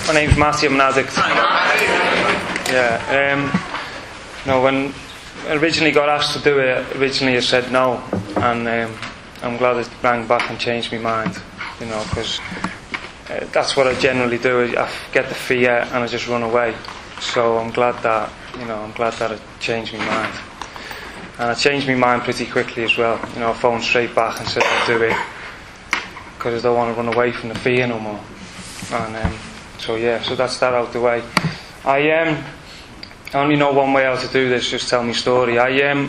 My name's Matthew, I'm an addict. Yeah, when I originally got asked to do it, I said no, and I'm glad it rang back and changed my mind, because that's what I generally do. I get the fear and I just run away. So I'm glad that, it changed my mind. And I changed my mind pretty quickly as well. I phoned straight back and said I'll do it, because I don't want to run away from the fear no more. And so that's that out the way. I only know one way how to do this. Just tell me story.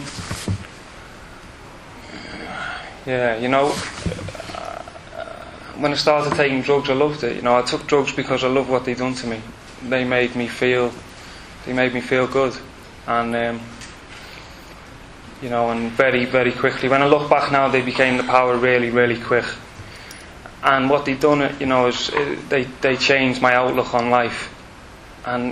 When I started taking drugs, I loved it. I took drugs because I loved what they'd done to me. They made me feel good, and and very, very quickly. When I look back now, they became the power really, really quick. And what they've done, is they changed my outlook on life. And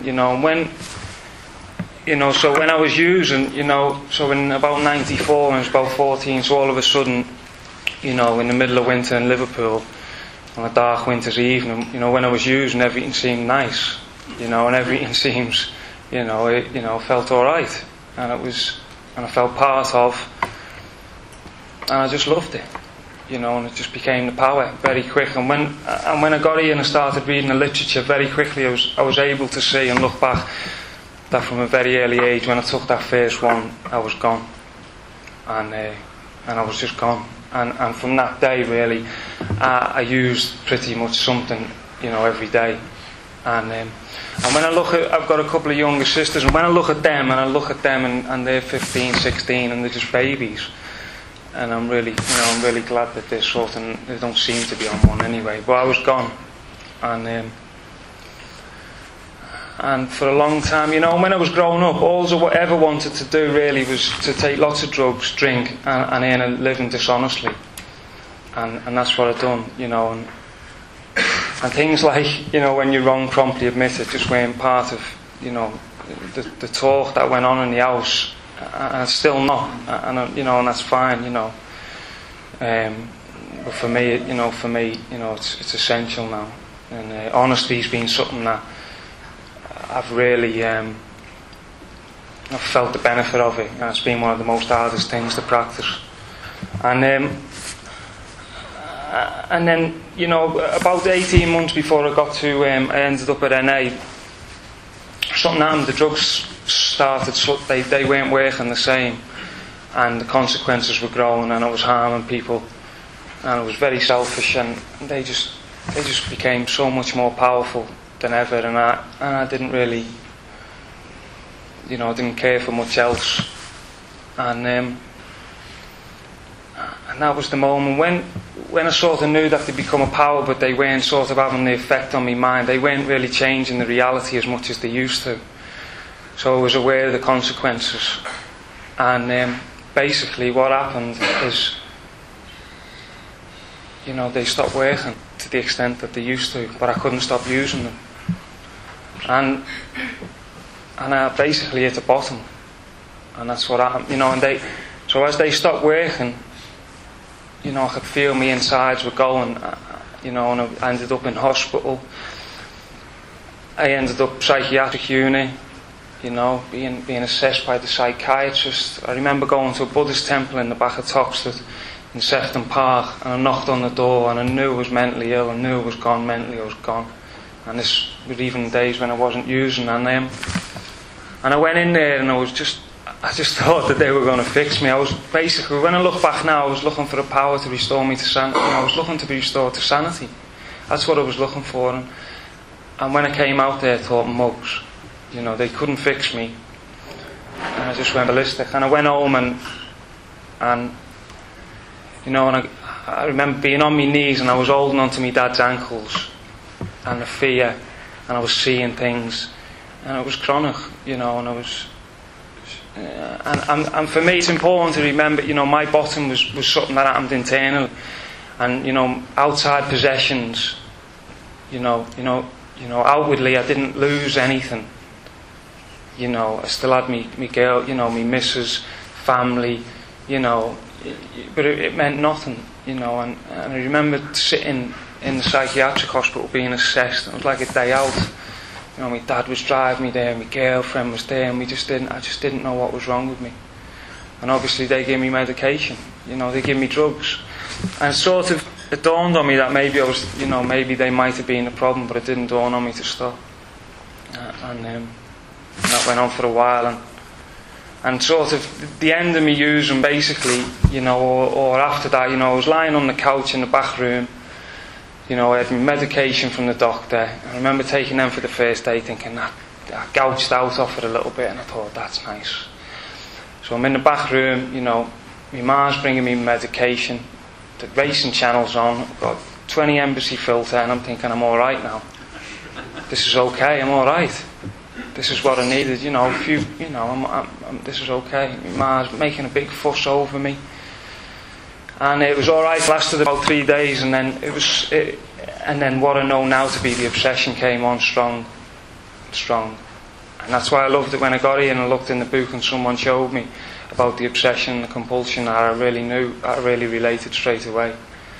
so when I was using, so in about 94, when I was about 14, so all of a sudden, in the middle of winter in Liverpool, on a dark winter's evening, when I was using, everything seemed nice, and everything seems, felt all right, and I felt part of, and I just loved it. And it just became the power very quick. And when I got here and I started reading the literature, very quickly I was able to see and look back that from a very early age, when I took that first one, I was gone, and I was just gone. And from that day, really, I used pretty much something, every day. And when I look at, I've got a couple of younger sisters, and when I look at them, and they're 15, 16, and they're just babies. And I'm really glad that they don't seem to be on one anyway. But I was gone, and for a long time, when I was growing up, all I ever wanted to do really was to take lots of drugs, drink, and earn a living dishonestly. And that's what I've done, and things like, when you're wrong, promptly admit it, just weren't part of, the talk that went on in the house. And it's still not, and that's fine, but for me, it's essential now, and honesty's been something that I've really, I've felt the benefit of it, and it's been one of the most hardest things to practice. And then, about 18 months before I got to, I ended up at NA. Something happened. The drugs started, they weren't working the same, and the consequences were growing, and I was harming people, and I was very selfish, and they just became so much more powerful than ever, and I didn't really, I didn't care for much else, and that was the moment when I sort of knew that they'd become a power, but they weren't sort of having the effect on my mind. They weren't really changing the reality as much as they used to. So I was aware of the consequences. And basically what happened is, they stopped working to the extent that they used to, but I couldn't stop using them. And I basically hit the bottom. And that's what happened, and so as they stopped working, I could feel my insides were going, and I ended up in hospital. I ended up psychiatric unit, being assessed by the psychiatrist. I remember going to a Buddhist temple in the back of Toxteth in Sefton Park, and I knocked on the door, and I knew I was mentally ill. I knew I was gone mentally. I was gone, and this was even days when I wasn't using. And I went in there, and I just thought that they were going to fix me. I was basically, when I look back now, I was looking for the power to restore me to sanity. I was looking to be restored to sanity. That's what I was looking for. And when I came out there, I thought, mugs. They couldn't fix me. And I just went ballistic. And I went home and I remember being on my knees, and I was holding onto my dad's ankles, and the fear, and I was seeing things, and it was chronic, and I was... And for me, it's important to remember, my bottom was something that happened internally, and outside possessions, outwardly I didn't lose anything. I still had me girl, me missus, family, but it meant nothing, and I remember sitting in the psychiatric hospital being assessed. It was like a day out. You know, my dad was driving me there, my girlfriend was there, and I just didn't know what was wrong with me. And obviously they gave me medication. You know, they gave me drugs. And it dawned on me that maybe they might have been a problem, but it didn't dawn on me to stop. And that went on for a while, and sort of the end of me using, basically, you know, or after that, you know, I was lying on the couch in the back room. You know, I had my medication from the doctor. I remember taking them for the first day, thinking that I gouged out off it a little bit, and I thought, that's nice. So I'm in the back room, you know, my ma's bringing me medication, the racing channel's on, I've got 20 Embassy filter, and I'm thinking, I'm alright now. This is okay, I'm alright. This is what I needed, you know, this is okay. My ma's making a big fuss over me. And it was alright, lasted about 3 days, and then what I know now to be the obsession came on strong. And that's why I loved it when I got here and I looked in the book and someone showed me about the obsession and the compulsion that I really related straight away.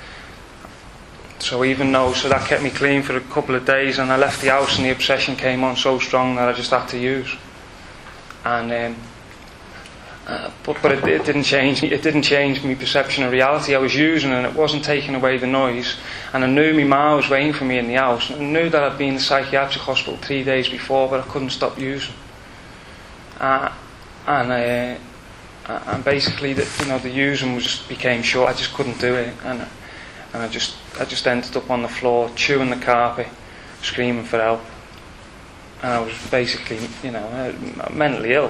So that kept me clean for a couple of days, and I left the house and the obsession came on so strong that I just had to use. And but it didn't change. It didn't change my perception of reality. I was using, and it wasn't taking away the noise. And I knew my ma was waiting for me in the house. I knew that I'd been in the psychiatric hospital 3 days before, but I couldn't stop using. And basically, the using just became short. I just couldn't do it, and I just ended up on the floor, chewing the carpet, screaming for help. And I was basically, mentally ill.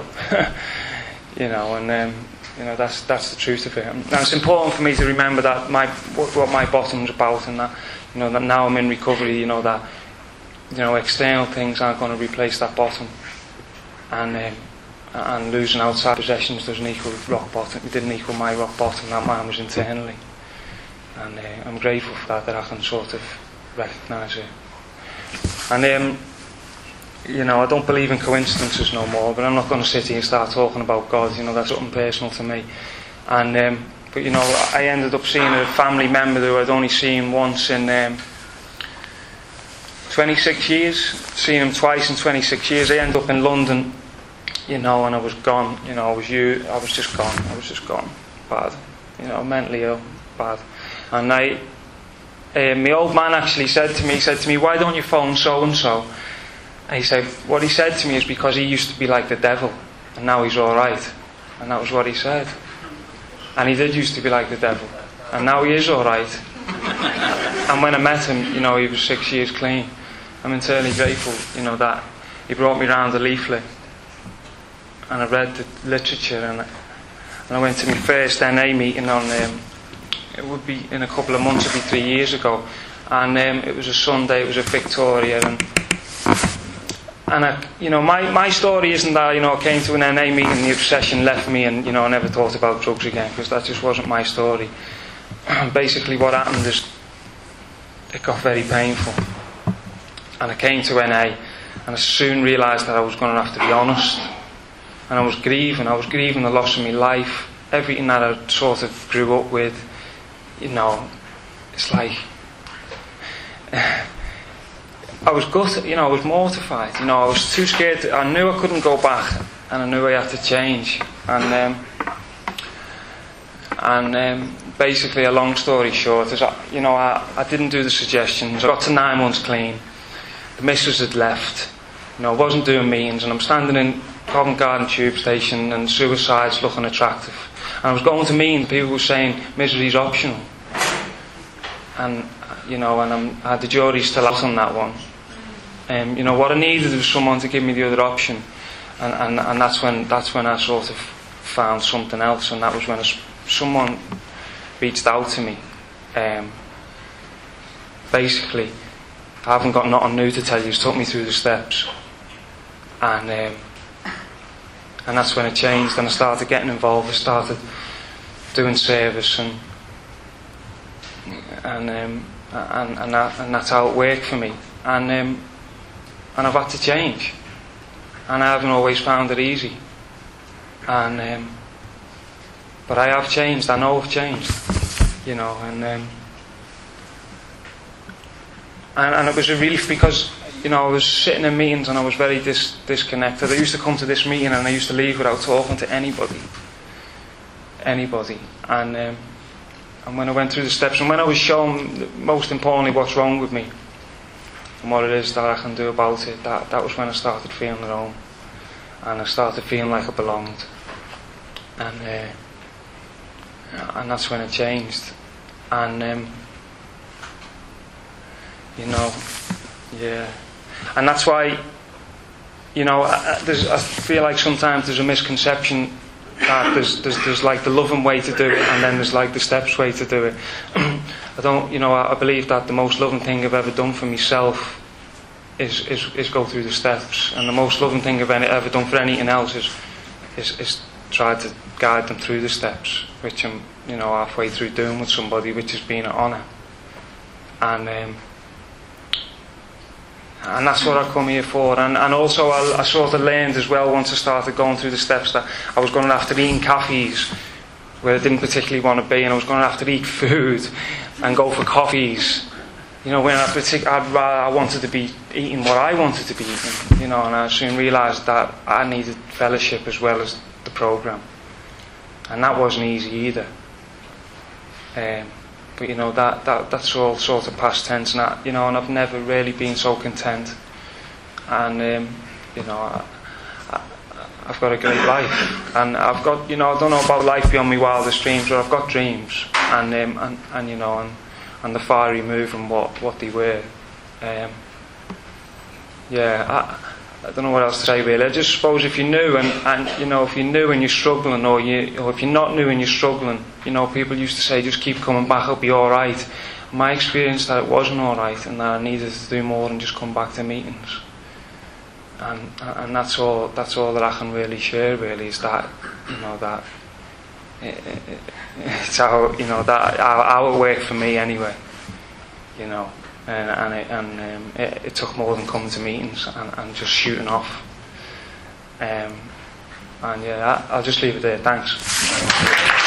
That's the truth of it. And it's important for me to remember that what my bottom's about, and that that now I'm in recovery. That external things aren't going to replace that bottom, and losing outside possessions doesn't equal rock bottom. It didn't equal my rock bottom. That man was internally, and I'm grateful for that I can sort of recognise it. And I don't believe in coincidences no more, but I'm not going to sit here and start talking about God. That's something personal to me. And but I ended up seeing a family member who I'd only seen once in 26 years. Seen him twice in 26 years. I ended up in London, and I was gone. I was just gone. I was just gone. Bad. Mentally ill. Bad. And my old man actually said to me, "Why don't you phone so and so?" And what he said to me is because he used to be like the devil, and now he's alright. And that was what he said. And he did used to be like the devil, and now he is alright. And when I met him, he was 6 years clean. I'm eternally grateful, that he brought me round a leaflet, and I read the literature, and I went to my first NA meeting on, it would be in a couple of months, it'd be 3 years ago. And it was a Sunday, it was at Victoria, and my story isn't that, I came to an NA meeting, the obsession left me, and, I never thought about drugs again, because that just wasn't my story. Basically what happened is, it got very painful. And I came to NA, and I soon realised that I was going to have to be honest. And I was grieving the loss of my life, everything that I sort of grew up with, it's like... I was gutted, I was mortified, I was too scared. I knew I couldn't go back, and I knew I had to change. And basically, a long story short, is I didn't do the suggestions. I got to 9 months clean. The missus had left. I wasn't doing meetings, and I'm standing in Covent Garden tube station, and suicide's looking attractive. And I was going to meetings, people were saying misery's optional. And I had the jury still out on that one. What I needed was someone to give me the other option, and that's when I sort of found something else, and that was when someone reached out to me. Basically, I haven't got nothing new to tell you. He's took me through the steps, and that's when it changed, and I started getting involved. I started doing service, and that's how it worked for me. And I've had to change, and I haven't always found it easy. But I have changed. I know I've changed, and it was a relief because I was sitting in meetings and I was very disconnected. I used to come to this meeting and I used to leave without talking to anybody. And when I went through the steps, and when I was shown, most importantly, what's wrong with me and what it is that I can do about it, that was when I started feeling at home, and I started feeling like I belonged, and that's when it changed. And and that's why, I feel like sometimes there's a misconception that there's like the loving way to do it, and then there's like the steps way to do it. I believe that the most loving thing I've ever done for myself is go through the steps, and the most loving thing I've ever done for anything else is try to guide them through the steps, which I'm halfway through doing with somebody, which has been an honour. And that's what I come here for. And also I sort of learned as well, once I started going through the steps, that I was going to have to eat in cafes where I didn't particularly want to be, and I was going to have to eat food and go for coffees, when I wanted to be eating what I wanted to be eating, and I soon realised that I needed fellowship as well as the programme, and that wasn't easy either. But that's all sort of past tense, and and I've never really been so content. And I've got a great life, and I've got I don't know about life beyond my wildest dreams, but I've got dreams, and the far removed from what they were. I don't know what else to say really. I just suppose if you're new and if you're new and you're struggling, or if you're not new and you're struggling, people used to say just keep coming back, it'll be alright. My experience that it wasn't alright, and that I needed to do more than just come back to meetings. And that's all that I can really share really, is that that it's how how it worked for me anyway. It took more than coming to meetings and just shooting off. I'll just leave it there. Thanks.